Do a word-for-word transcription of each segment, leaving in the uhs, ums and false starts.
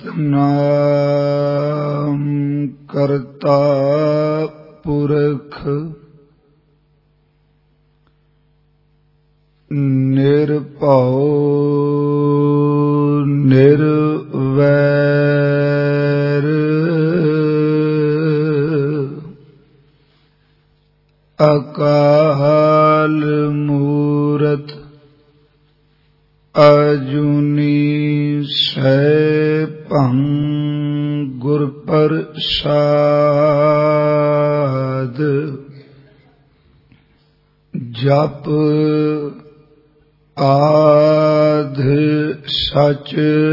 ਸਤਿਨਾਮ ਕਰਤਾ ਪੁਰਖ ਨਿਰਭਉ ਨਿਰਵੈਰ ਅਕਾਲ ਮੂਰਤ ਅਜੂਨੀ ਸੈਭੰ ਗੁਰ ਪ੍ਰਸਾਦ ਜਪ ਆਦਿ ਸਚ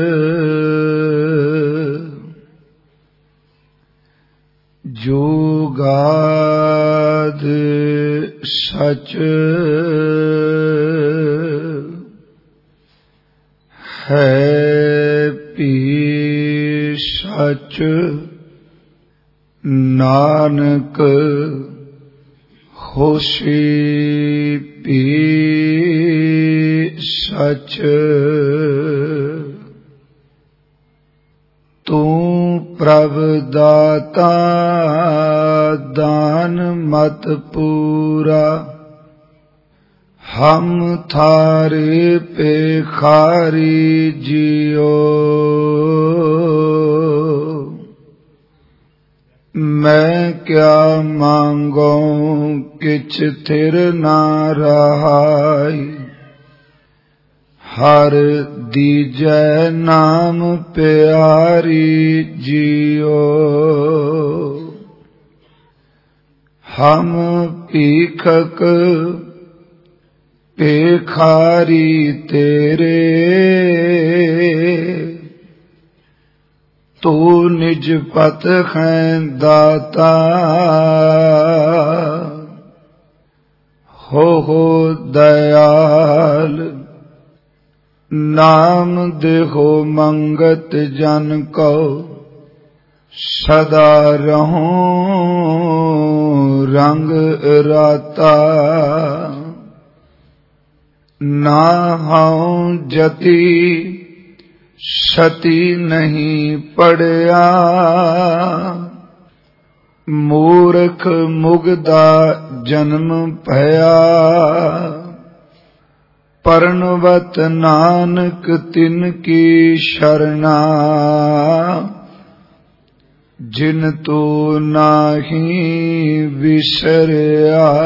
ਜੁਗਾਦਿ ਸਚ ਹੈ ਭੀ ਸਚ ਨਾਨਕ ਹੋਸੀ ਭੀ ਸਚ ਤੂੰ ਪ੍ਰਭ ਦਾਤਾ ਦਾਨ ਮਤ ਪੂਰਾ ਹਮ ਥਾਰੇ ਭਿਖਾਰੀ ਜੀਓ ਮੈਂ ਕਿਆ ਮੰਗੋ ਕਿਛ ਥਿਰ ਨਾ ਰਹਾਈ ਹਰ ਦੀਜੈ ਨਾਮ ਪਿਆਰੀ ਜੀਓ ਹਮ ਭੀਖਕ ਭਿਖਾਰੀ ਤੇਰੇ ਤੂੰ ਨਿਜ ਪਤ ਹੈ ਦਾਤਾ ਹੋ ਹੋ ਦਇਆਲ ਨਾਮ ਦੇਹੋ ਮੰਗਤ ਜਨ ਕੋ ਸਦਾ ਰਹੂੰ ਰੰਗ ਰਾਤਾ ਨਾ ਹਉ ਜਤੀ ਸਤੀ ਨਹੀਂ ਪੜਿਆ ਮੂਰਖ ਮੁਗਦਾ ਜਨਮ ਭਇਆ ਪਰਣਵਤ ਨਾਨਕ ਤਿਨ ਕੀ ਸ਼ਰਣਾ ਜਿਨ ਤੂੰ ਨਾਹੀ ਵਿਸਰਿਆ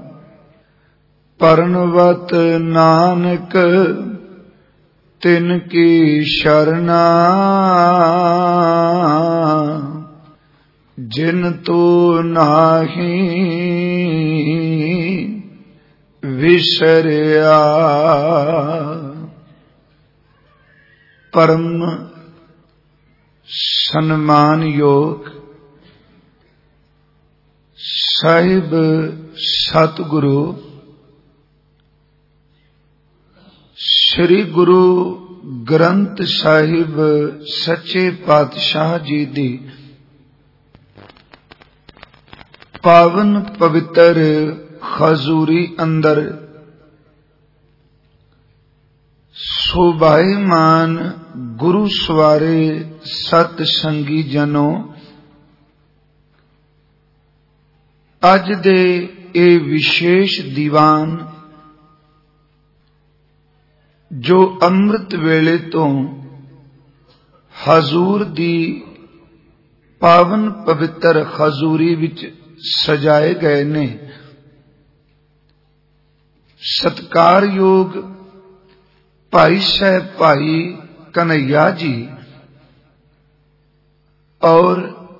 ਪਰਣਵਤ ਨਾਨਕ ਤਿਨ ਕੀ ਸ਼ਰਣਾ ਜਿਨ ਤੂੰ ਨਾਹੀ ਵਿਸਰਿਆ ਪਰਮ ਸਨਮਾਨਯੋਗ ਸਾਹਿਬ ਸਤਿਗੁਰੂ ਸ੍ਰੀ ਗੁਰੂ ਗ੍ਰੰਥ ਸਾਹਿਬ ਸੱਚੇ ਪਾਤਸ਼ਾਹ ਜੀ ਦੀ ਪਾਵਨ ਪਵਿੱਤਰ ਹਜ਼ੂਰੀ ਅੰਦਰ ਸੋਭਾਇਮਾਨ ਗੁਰੂ ਸਵਾਰੇ ਸਤ ਸੰਗੀ ਜਨੋ ਅੱਜ ਦੇ ਇਹ ਵਿਸ਼ੇਸ਼ ਦੀਵਾਨ ਜੋ ਅੰਮ੍ਰਿਤ ਵੇਲੇ ਤੋਂ ਹਜ਼ੂਰ ਦੀ ਪਾਵਨ ਪਵਿੱਤਰ ਹਜ਼ੂਰੀ ਵਿੱਚ ਸਜਾਏ ਗਏ ਨੇ ਸਤਿਕਾਰਯੋਗ ਭਾਈ ਸਾਹਿਬ ਭਾਈ ਕਨ੍ਹਈਆ ਜੀ ਔਰ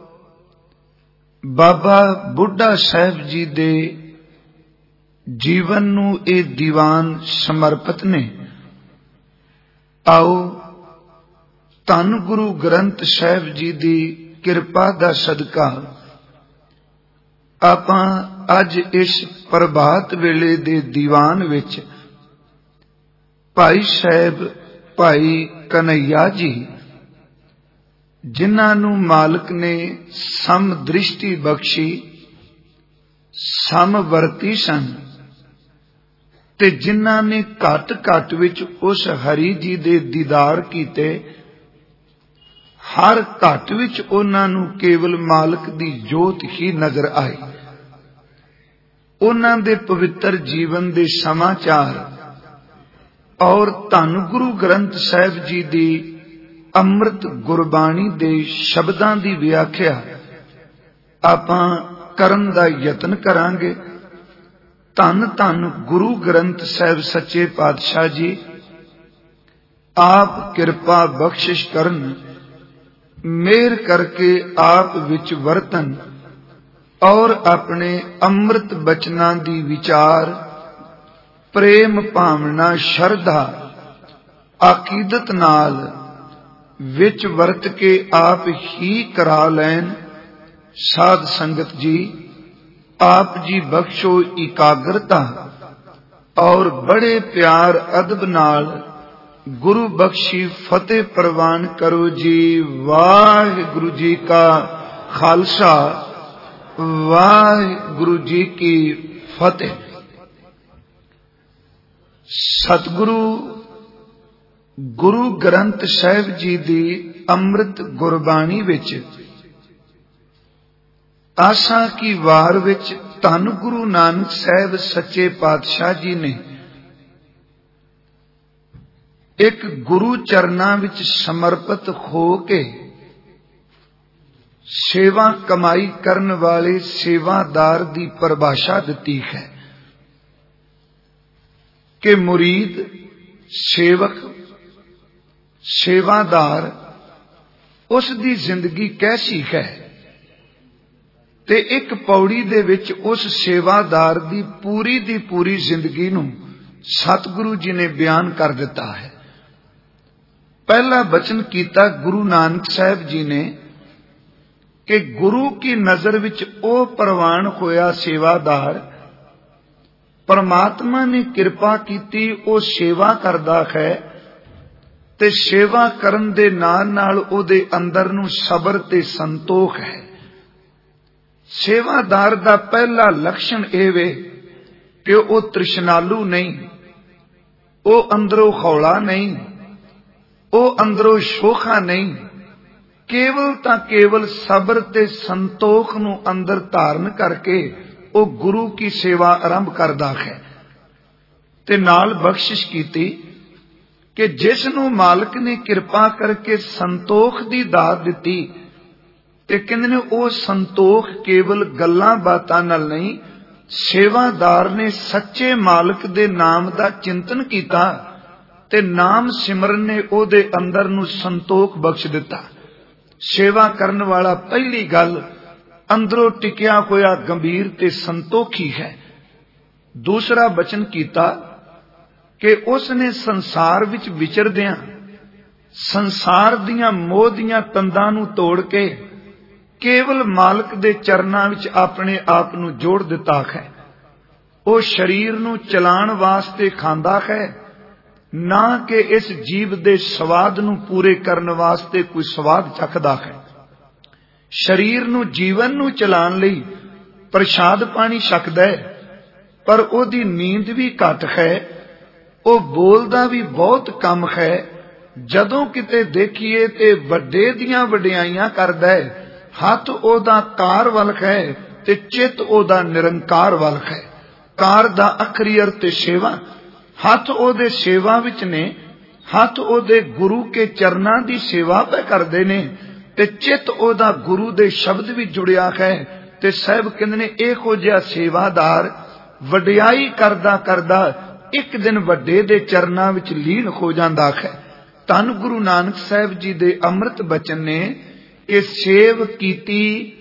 ਬਾਬਾ ਬੁੱਢਾ ਸਾਹਿਬ ਜੀ ਦੇ ਜੀਵਨ ਨੂੰ ਇਹ ਦੀਵਾਨ ਸਮਰਪਿਤ ਨੇ ਆਓ ਧੰਨ ਗੁਰੂ ਗ੍ਰੰਥ ਸਾਹਿਬ ਜੀ ਦੀ ਕਿਰਪਾ ਦਾ ਸਦਕਾ ਆਪਾਂ ਅੱਜ ਇਸ ਪ੍ਰਭਾਤ ਵੇਲੇ ਦੇ ਦੀਵਾਨ ਵਿੱਚ ਭਾਈ ਸਾਹਿਬ ਭਾਈ ਕਨ੍ਹਈਆ ਜੀ ਜਿਨ੍ਹਾਂ ਨੂੰ ਮਾਲਕ ਨੇ ਸਮ ਦ੍ਰਿਸ਼ਟੀ ਬਖਸ਼ੀ ਸਮਵਰਤੀ ਸਨ ਤੇ ਜਿਨ੍ਹਾਂ ਨੇ ਘੱਟ ਘੱਟ ਵਿੱਚ ਉਸ ਹਰੀ ਜੀ ਦੇ ਦੀਦਾਰ ਕੀਤੇ हर घट विच उन्हां नूं केवल मालिक दी जोत ही नजर आई। उन्हां दे पवित्र जीवन दे समाचार और धन गुरु ग्रंथ साहिब जी दी अमृत गुरबाणी दे शब्दां दी व्याख्या आपां करन दा यतन करांगे। धन धन गुरु ग्रंथ साहिब सच्चे पातशाह जी आप किरपा बख्शिश करन, मेहर करके आप विच वरतन और अपने अमृत बचनां दी विचार प्रेम भावना शरधा अकीदत नाल विच वरत के आप ही करा लैन। साध संगत जी आप जी बख्शो एकाग्रता और बड़े प्यार अदब नाल गुरु बख्शी फतेह प्रवान करो जी। वाहिगुरु जी का खालसा वाहिगुरु जी की फतेह। सतगुरु गुरु ग्रंथ साहिब जी दी अमृत गुरबाणी विच आसा की वार विच धन गुरु नानक साहिब सच्चे पातशाह जी ने एक गुरु चरना विच समर्पित हो के सेवा कमाई करन वाले सेवादार दी परिभाषा दिती है कि मुरीद, सेवक, सेवादार उस दी जिंदगी कैसी है। ते एक पौड़ी दे विच उस सेवादार दी पूरी दी पूरी जिंदगी नूं सतगुरु जी ने बयान कर दिता है। पहला वचन कीता गुरु नानक साहिब जी ने कि गुरु की नजर विच ओ प्रवान होया सेवादार, परमात्मा ने कृपा कीती ओ सेवा करदा है ते सेवा करन दे नाल नाल ओदे अंदर नूं सबर ते संतोख है। सेवादार दा पहला लक्षण एह वे कि ओ तृष्णालु नहीं, ओ अंदरों खौला नहीं, ओ अंदरों शोखा नहीं, केवल तां केवल सबर ते संतोख नूं अंदर धारण करके ओ गुरु की सेवा आरंभ करदा है। ते नाल बख्शिश कीती कि जिस नूं मालिक ने कृपा करके संतोख दी दात दिती ते कहंदे ने ओ संतोख केवल गल्लां बातां नाल नहीं, सेवादार ने सच्चे मालिक दे नाम दा चिंतन कीता ते नाम सिमरन ने ओदे अंदर नूं संतोख बख्श दिता। सेवा करन वाला पहली गल अंदरों टिकिया होया गंभीर ते संतोखी है। दूसरा वचन कीता कि उसने संसार विच विचरदियां संसार दियां मोह दियां तंदां नूं तोड़ के केवल मालिक दे चरनां विच अपने आप नूं जोड़ दिता है। ओ शरीर नूं चलाण वास्ते खांदा है, ना कि इस जीव दे स्वाद नूं पूरे करन वास्ते कोई स्वाद चखदा है। शरीर नूं जीवन नूं चलाण लई प्रसाद पानी छकदा है, पर ओदी नींद भी घट है, ओ बोलदा भी बहुत कम है। जदों किते देखीए ते वड्डे दियां वडियाइयां करदा है, हथ ओदा कार वल है ते चित ओदा निरंकार वल है। कार दा अखरी अर्थ सेवा, हथ ओदे सेवा विच ने, हथ ओदे गुरु के चरनां दी सेवा पे करदे ने ते चित ओदा गुरु दे शब्द भी जुड़िया है। ते साहिब कहंदे ने इहो जिहा सेवादार वडियाई करदा करदा एक दिन वड्डे दे चरनां विच लीन हो जांदा है। धन गुरु नानक साहिब जी दे अमृत बचन ने कि सेव कीती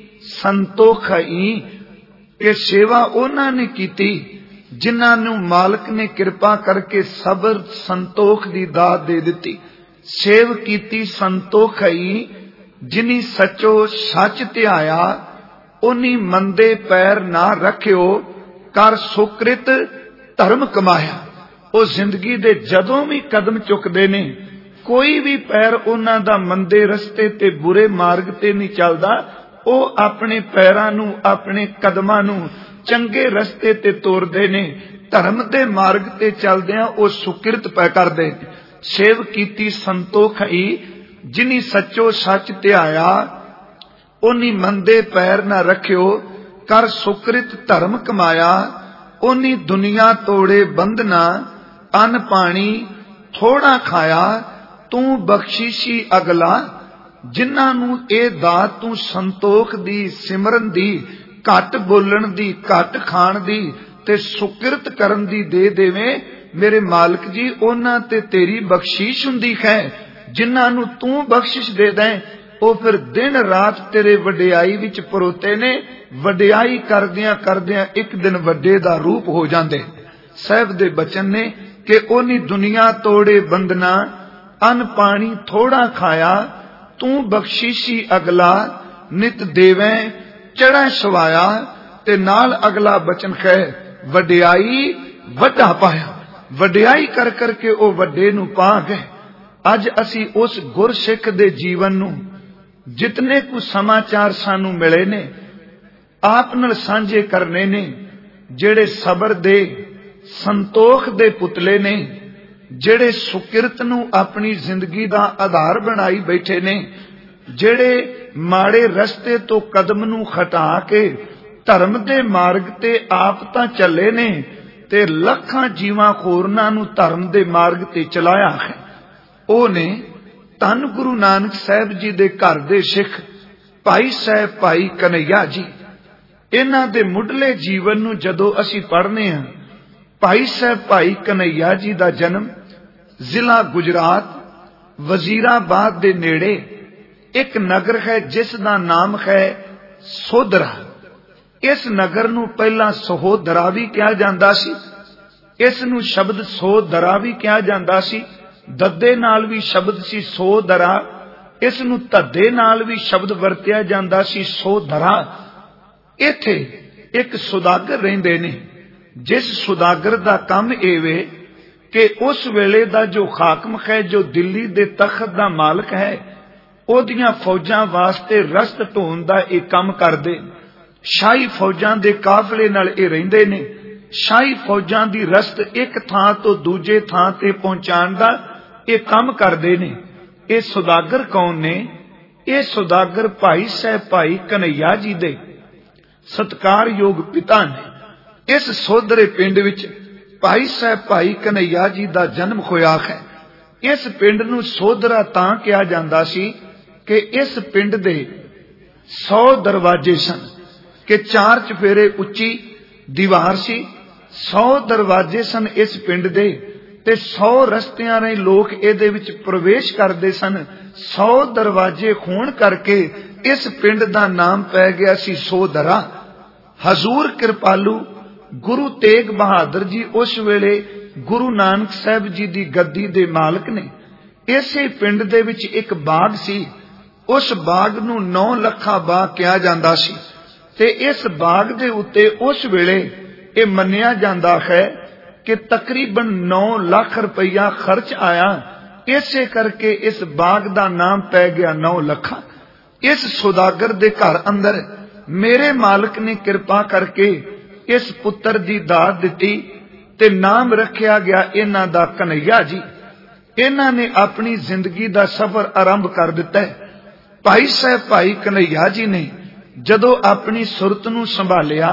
संतोखई, कि सेवा उन्हां ने कीती जिन्हां नूं मालिक ने कृपा करके सबर संतोख दी दात दे दिती। सेव कीती संतोखई जिनी सचो सच ध्याया, उन्हीं मंदे पैर ना रखियो, कर सुकृत धर्म कमाया। ओ जिंदगी दे जदों भी कदम चुकदे ने, कोई भी पैर उन्हां दा मंदे रस्ते ते बुरे मार्ग ते नहीं चलदा। ओ अपने पैरां नूं अपने कदमां नूं चंगे रस्ते ते तोरदे ने, धर्म दे मार्ग ते चलदियां ओ सुकृत पै करदे। सेव कीती संतोखई जिनी सचो सच ध्याया ओनी मंदे पैर न रखियो, कर सुकृत धर्म कमाया, ओनी दुनिया तोड़े बंधना, अन्न पानी थोड़ा खाया, तू बख्शीशी अगला, जिन्हां नूं ए दात तू संतोख दी, सिमरन दी, घट बोलण दी, घट खाण दी ते सुकृत करन दी दे देवें, मेरे मालिक जी उन्हां ते तेरी बख्शीश हुंदी है। जिन्हां नूं तू बख्शिश दे दें ਉਹ ਫਿਰ ਦਿਨ ਰਾਤ ਤੇਰੇ ਵਡਿਆਈ ਵਿੱਚ ਪਰੋਤੇ ਨੇ, ਵਡਿਆਈ ਕਰਦਿਆਂ ਕਰਦਿਆਂ ਇੱਕ ਦਿਨ ਵੱਡੇ ਦਾ ਰੂਪ ਹੋ ਜਾਂਦੇ। ਸਾਹਿਬ ਦੇ ਬਚਨ ਨੇ ਕਿ ਉਹਨੀ ਦੁਨੀਆ ਤੋੜੇ ਬੰਦਨਾ, ਅੰਨ ਪਾਣੀ ਥੋੜਾ ਖਾਇਆ, ਤੂੰ ਬਖਸ਼ੀਸ਼ੀ ਅਗਲਾ, ਨਿਤ ਦੇਵੇਂ ਚੜ੍ਹੈ ਸਵਾਇਆ। ਤੇ ਨਾਲ ਅਗਲਾ ਬਚਨ ਹੈ ਵਡਿਆਈ ਵੱਡਾ ਪਾਇਆ। ਵਡਿਆਈ ਕਰ ਕਰਕੇ ਉਹ ਵੱਡੇ ਨੂੰ ਪਾ ਗਏ। ਅੱਜ ਅਸੀਂ ਉਸ ਗੁਰਸਿੱਖ ਦੇ ਜੀਵਨ ਨੂੰ जितने कुछ समाचार सानू मिले ने आप नाल सांझे करने ने, जेड़े सबर दे संतोख दे पुतले ने, जेड़े सुकिरत नू अपनी जिंदगी दा आधार बनाई बैठे ने, जेड़े माड़े रस्ते तो कदम नू खटा के धर्म दे मार्ग ते आप तां चले ने ते लखां जीवां होरनां नू धर्म दे मार्ग ते चलाया है। ओ ने धन गुरु नानक साहब जी दे घर दे सिख भाई साहब भाई कन्हैया जी। इन्हां दे मुढ़ले जीवन नूं जदों असीं पढ़ने हां, भाई साहब भाई कन्हैया जी दा जन्म जिला गुजरात वजीराबाद दे नेड़े एक नगर है जिस दा नाम है सोधरा। इस नगर नूं पहला सहोदरा भी कहा जांदा सी, इस नूं शब्द सोधरा भी कहा जांदा सी। दद्दे नाल भी शब्द सी सोधरा, इस नूं धद्दे नाल भी शब्द वरतिया जांदा सी सोधरा। इत्थे एक सुदागर रहिंदे ने, जिस सुदागर दा काम एवे कि उस वेले दा जो हाकम है, जो दिल्ली दे तख्त दा मालिक है, ओदियां फौजां वास्ते रस्त ढोण दा इह काम करदे। शाही फौजां दे काफले नाल इह रहिंदे ने। शाही फौजां दी रस्त एक थां तो दूजे थां ते पहुंचाण दा ਇਹ ਕੰਮ ਕਰਦੇ ਨੇ। ਇਹ ਸੁਦਾਗਰ ਕੌਣ ਨੇ? ਇਹ ਸੁਦਾਗਰ ਭਾਈ ਸਾਹਿਬ ਭਾਈ ਕਨ੍ਹਈਆ ਜੀ ਦੇ ਸਤਿਕਾਰਯੋਗ ਪਿਤਾ ਨੇ। ਇਸ ਸੋਧਰੇ ਪਿੰਡ ਵਿੱਚ ਭਾਈ ਸਾਹਿਬ ਭਾਈ ਕਨ੍ਹਈਆ ਜੀ ਦਾ ਜਨਮ ਹੋਇਆ ਹੈ। ਇਸ ਪਿੰਡ ਨੂੰ ਸੋਧਰਾ ਤਾਂ ਕਿਹਾ ਜਾਂਦਾ ਸੀ ਕਿ ਇਸ ਪਿੰਡ ਦੇ ਸੌ ਦਰਵਾਜ਼ੇ ਸਨ, ਕਿ ਚਾਰ ਚਫੇਰੇ ਉੱਚੀ ਦੀਵਾਰ ਸੀ। ਸੌ ਦਰਵਾਜ਼ੇ ਸਨ ਇਸ ਪਿੰਡ ਦੇ ਤੇ सौ रस्तियां राही लोग ਇਹਦੇ ਵਿੱਚ प्रवेश करते सन। सौ दरवाजे होण करके इस पिंड का नाम पै गया सी सोधरा। हजूर कृपालू गुरु तेग बहादुर जी उस वेले गुरु नानक साहब जी की गद्दी दे मालिक ने। इसे पिंड दे विच एक बाग सी, उस बाग नूं नौ लखा बाग कहा जांदा सी ते इस बाग दे उत्ते उस वेले ये मन्निया जांदा है कि तकरीबन नौ लाख रुपया खर्च आया। इसे करके इस बाग का नाम पै गया नौ लखा। इस सुदागर दे घर अंदर मेरे मालिक ने कृपा करके इस पुत्र दी दात दिती ते नाम रखिया गया इन्हां दा कन्हैया जी। इन्हां ने अपनी जिंदगी का सफर आरंभ कर दिता है। भाई साहब भाई कन्हैया जी ने जदों अपनी सुरत नूं संभालिया,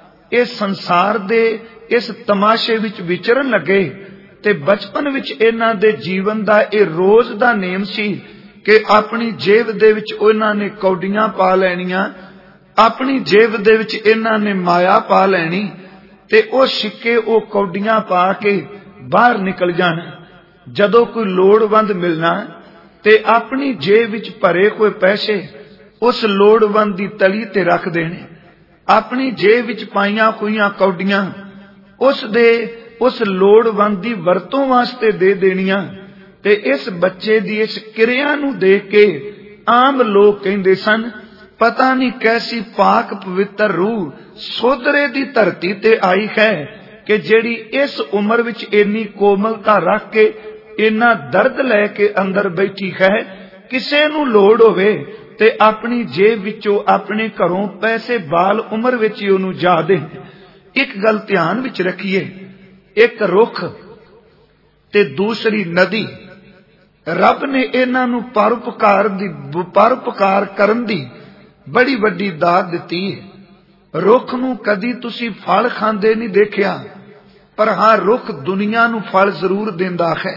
इस संसार दे इस तमाशे विच विचरण लगे ते बचपन विच इन्हां दे जीवन दा ये रोज दा नेम सी कि अपनी जेब दे विच इन्हां ने कौडियां पा लैणियां, अपनी जेब दे विच इन्हां ने माया पा लैणी ते ओ सिक्के ओ कौडियां पा के बाहर निकल जाना। जदों कोई लोड़वंद मिलना ते अपनी जेब विच भरे हुए पैसे उस लोड़वंद दी तली ते रख देने। अपनी जेब विच पाईयां होईयां कौडियां उस दे उस लोड़वंद दी वरतों वास्ते दे देनियां। ते इस बच्चे दी इस किरिया नूं देख के आम लोग कहंदे सन, पता नहीं कैसी पाक पवित्र रूह सोधरे दी धरती ते आई है कि जेड़ी इस उम्र विच इन्नी कोमलता रख के इन्ना दर्द लैके अंदर बैठी है। किसे नूं लोड़ होवे ते अपनी जेब विचों अपने घरों पैसे बाल उम्र विच ओनू जा दे। एक गल ध्यान विच रखिए, एक रुख ते दूसरी नदी रब ने इन्हां नूं परोपकार दी परोपकार करन दी बड़ी वड्डी दात दित्ती है। रुख नूं कदी तुसीं फल खांदे नहीं देखिया, पर हाँ रुख दुनिया नूं फल जरूर देंदा है।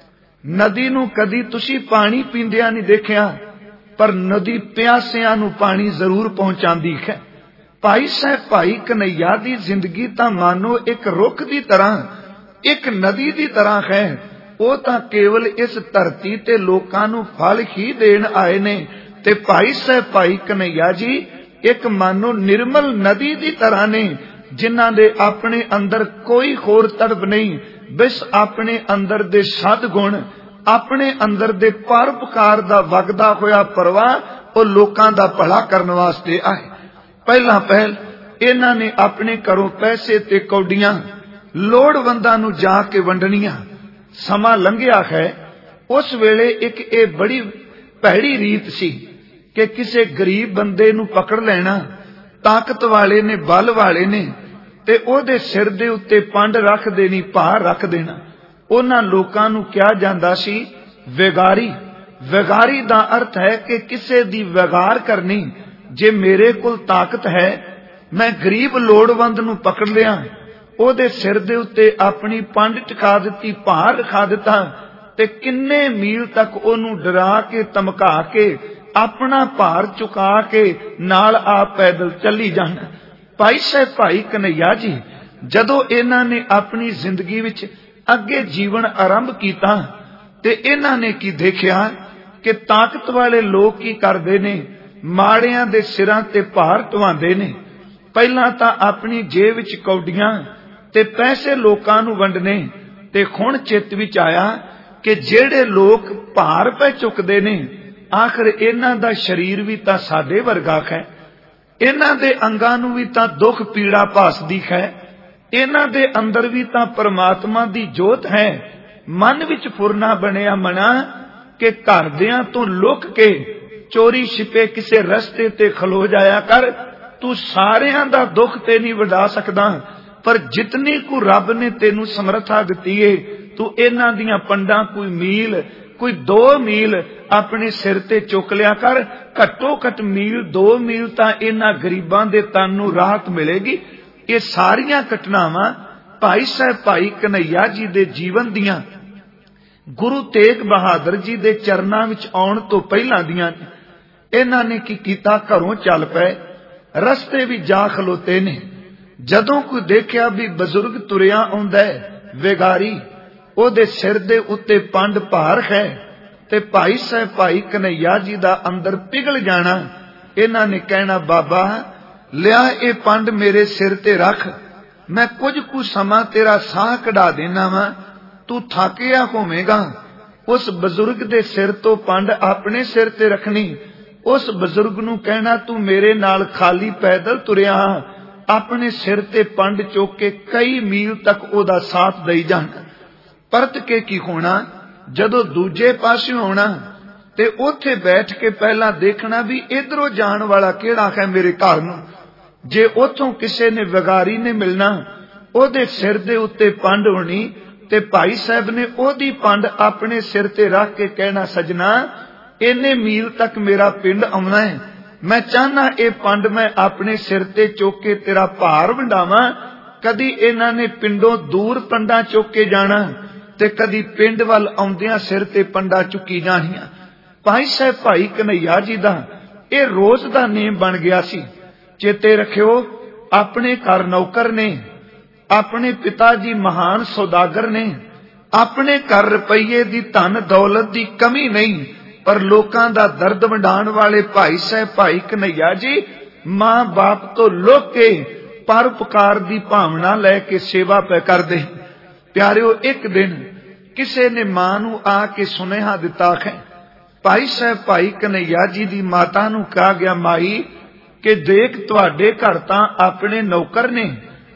नदी नूं कदी तुसीं पानी पींदिया नहीं देखिया, पर नदी प्यासियां नूं पानी जरूर पहुंचांदी है। भाई साहब भाई कन्हैया दी जिंदगी तां मानो एक रुख दी तरह, एक नदी दी तरह है। वो तां केवल इस धरती ते लोकां नूं फल ही देण आए ने, ते भाई साहब भाई कन्हैया जी एक मानो निर्मल नदी दी तरह ने, जिन्हां दे अपने अंदर कोई होर तड़प नहीं, बस अपने अंदर दे सद गुण, अपने अंदर दे परोपकार दा वगदा होया परवाह वो लोकां दा भला करन वास्ते आए। पहला पहल इन्हां ने अपने घरों पैसे ते कौडियां लोड़वंदां नूं जाके वंडणियां। समा लंघिया है, उस वेले एक ये बड़ी भैड़ी रीत सी कि किसी गरीब बंदे नूं पकड़ लेना, ताकत वाले ने बल वाले ने, ते ओदे सिर दे उत्ते पंड रख देनी, भार रख देना। उन्हां लोकां नूं कहा जांदा सी विगारी। विगारी दा अर्थ है कि किसे दी विगार करनी। जे मेरे कोल ताकत है, मैं गरीब लोड़वंद नूं पकड़ लिया, ओदे सिर दे उत्ते अपनी पंड टिका दित्ती, भार रखा दिता, ते किन्ने मील तक ओनू डरा के धमका के अपना भार चुका के नाल आप पैदल चली जाना। भाई साहब भाई कन्हैया जी जदों इन्हां ने अपनी जिंदगी विच अगे जीवन आरंभ कीता, ते इन्हां ने की देखिया कि ताकत वाले लोग की करदे ने, माड़ियां दे सिरां ते भार ढवांदे ने। पहलां तां अपनी जेब विच कौडियां ते पैसे लोकां नूं वंडने, ते हुण चित विच आया कि जेड़े लोग भार पे चुकदे ने, आखिर इन्हां दा शरीर भी तां साडे वर्गा है, इन्हां दे अंगां नूं भी तां दुख पीड़ा भासदी है, इन्हां दे अंदर भी तां परमात्मा दी जोत है। मन विच फुरना बनिया मना कि घरदियां तो लुक के चोरी छिपे किसे रस्ते ते खलो जाया कर। तू सारियां दा दुख ते नहीं वडा सकदा, पर जितनी को रब ने तेनू समर्था दिती है, तू इन्हां दियां पंडां कोई मील कोई दो मील अपने सिर ते चुक लिया कर। घट्टो घट मील दो मील तां इन्हां गरीबां दे तन नूं राहत मिलेगी। ये सारियां घटनावां भाई साहब भाई कन्हैया जी दे जीवन दियां गुरु तेग बहादुर जी दे चरनां विच आउण तो पहलां दियां। इन्हां ने की कीता, घरों चल पए, रस्ते भी जा खलोते ने। जदों कोई देखिया भी बजुर्ग तुरिया आउंदा है, विगारी ओदे सिर दे उत्ते पंड भार है, ते भाई साहब भाई कन्हैया जी दा अंदर पिघल जाना। इन्हां ने कहना, बाबा लिया ये पंड मेरे सिर ते रख, मैं कुछ कुछ समा तेरा साह कढ़ा देना वा, तू थकिया होवेगा। उस बजुर्ग दे सिर तो पंड अपने सिर ते रखनी। उस बजुर्ग नूं कहना, तू मेरे नाल खाली पैदल तुरिया, अपने सिर ते पंड चुक के कई मील तक ओदा साथ दई जाना। परत के की होना, जदों दूजे पासे आउणा ते उत्थे बैठ के पहला देखना भी इधरों जाण वाला किहड़ा है मेरे घर नूं। जे उथों किसे ने विगारी ने मिलना, ओदे सिर दे उत्ते पंड होनी, ते भाई साहब ने ओदी पंड अपने सिर ते रख के कहना, सजना इन्ने मील तक मेरा पिंड आउणा है, मैं चाहना ये पंड मैं अपने सिर ते चुक के तेरा भार वंडावां। कदी इन्हां ने पिंडों दूर पंडा चुक के जाना, ते कदी पिंड वल आउंदियां सिर ते पंडा चुकी जाणियां। भाई साहब भाई कन्हैया जी दा ये रोज दा नेम बन गया सी। चेते रखियो, अपने घर नौकर ने, अपने पिता जी महान सौदागर ने, अपने घर रुपये दी धन दौलत दी कमी नहीं, पर लोकां दा दर्द वंडाण वाले भाई साहब भाई कन्हैया जी मां बाप तो लुक के परोपकार दी भावना लैके सेवा पे करदे। प्यारिओ, एक दिन किसे ने मां नूं आके सुनेहा दिता है, भाई साहब भाई कन्हैया जी दी माता नूं कहा गया, माई कि देख तुहाडे घर तां अपने नौकर ने,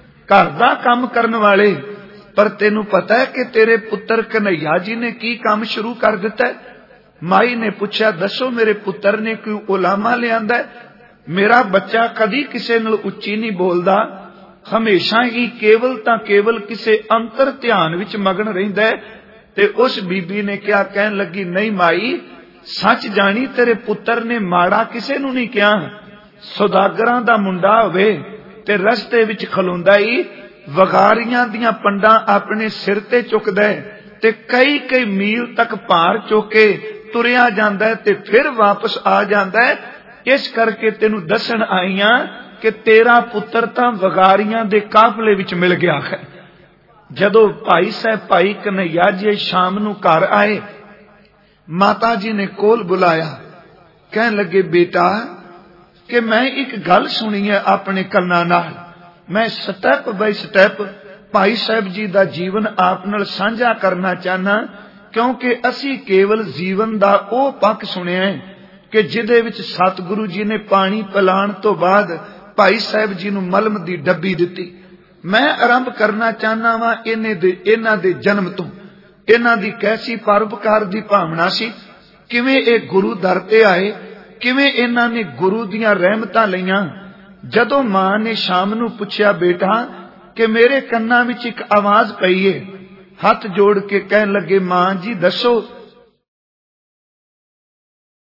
घर दा काम करन वाले, पर तेनू पता है कि तेरे पुत्र कन्हैया जी ने की काम शुरू कर दिता है। माई ने पूछा, दसो मेरे पुत्र ने कोई उलामा लियांदा है? मेरा बच्चा कदी किसे नाल उच्ची नहीं बोलदा, हमेशा ही केवल तां केवल किसे अंतर ध्यान विच मगन रहिंदा है, ਤੇ ਉਸ ਬੀਬੀ ਨੇ ਕਿਹਾ, ਕਹਿਣ ਲੱਗੀ, ਨਹੀਂ ਮਾਈ, ਸੱਚ ਜਾਣੀ ਤੇਰੇ ਪੁੱਤਰ ਨੇ ਮਾੜਾ ਕਿਸੇ ਨੂੰ ਨਹੀਂ ਕਿਹਾ। ਸੌਦਾਗਰਾਂ ਦਾ ਮੁੰਡਾ ਹੋਵੇ ਤੇ ਰਸਤੇ ਵਿੱਚ ਖਲੋਂਦਾ ਹੀ ਵਗਾਰੀਆਂ ਦੀਆਂ ਪੰਡਾਂ ਆਪਣੇ ਸਿਰ ਤੇ ਚੁੱਕਦਾ ਤੇ ਕਈ ਕਈ ਮੀਲ ਤੱਕ ਭਾਰ ਚੁੱਕ ਕੇ ਤੁਰਿਆ ਜਾਂਦਾ ਤੇ ਫਿਰ ਵਾਪਸ ਆ ਜਾਂਦਾ। ਇਸ ਕਰਕੇ ਤੈਨੂੰ ਦੱਸਣ ਆਈਆਂ ਕਿ ਤੇਰਾ ਪੁੱਤਰ ਤਾਂ ਵਗਾਰੀਆਂ ਦੇ ਕਾਫਲੇ ਵਿੱਚ ਮਿਲ ਗਿਆ ਹੈ। ਜਦੋਂ ਭਾਈ ਸਾਹਿਬ ਭਾਈ ਕਨ੍ਹਈਆ ਜੀ ਸ਼ਾਮ ਨੂੰ ਘਰ ਆਏ, ਮਾਤਾ ਜੀ ਨੇ ਕੋਲ ਬੁਲਾਇਆ, ਕਹਿਣ ਲੱਗੇ, ਬੇਟਾ ਕਿ ਮੈਂ ਇੱਕ ਗੱਲ ਸੁਣੀ ਹੈ ਆਪਣੇ ਕੰਨਾਂ ਨਾਲ। ਮੈਂ step by step Bhai Sahib ji ਦਾ ਜੀਵਨ ਆਪ ਨਾਲ ਸਾਂਝਾ ਕਰਨਾ ਚਾਹਨਾ, ਕਿਉਂਕਿ ਅਸੀਂ ਕੇਵਲ ਜੀਵਨ ਦਾ ਉਹ ਪੱਖ ਸੁਣਿਆ ਹੈ ਕਿ ਜਿਹਦੇ ਵਿੱਚ ਸਤਿਗੁਰੂ ਜੀ ਨੇ ਪਾਣੀ ਪਿਲਾਣ ਤੋਂ ਬਾਅਦ ਭਾਈ ਸਾਹਿਬ ਜੀ ਨੂੰ ਮਲਮ ਦੀ ਡੱਬੀ ਦਿੱਤੀ। ਮੈਂ ਆਰੰਭ ਕਰਨਾ ਚਾਹਨਾ ਵਾਂ ਇਹਨੇ ਦੇ ਇਹਨਾਂ ਦੇ ਜਨਮ ਤੋਂ। ਇਹਨਾਂ ਦੀ ਕੈਸੀ ਪਰਉਪਕਾਰ ਦੀ ਭਾਵਨਾ ਸੀ, ਕਿਵੇਂ ਇਹ ਗੁਰੂ ਦਰ ਤੇ ਆਏ, ਕਿਵੇਂ ਇਹਨਾਂ ਨੇ ਗੁਰੂ ਦੀਆਂ ਰਹਿਮਤਾਂ ਲਈਆਂ। ਜਦੋਂ ਮਾਂ ਨੇ ਸ਼ਾਮ ਨੂੰ ਪੁੱਛਿਆ, ਬੇਟਾ ਕਿ ਮੇਰੇ ਕੰਨਾਂ ਵਿੱਚ ਇੱਕ ਆਵਾਜ਼ ਪਈ ਏ, ਹੱਥ ਜੋੜ ਕੇ ਕਹਿਣ ਲੱਗੇ, ਮਾਂ ਜੀ ਦੱਸੋ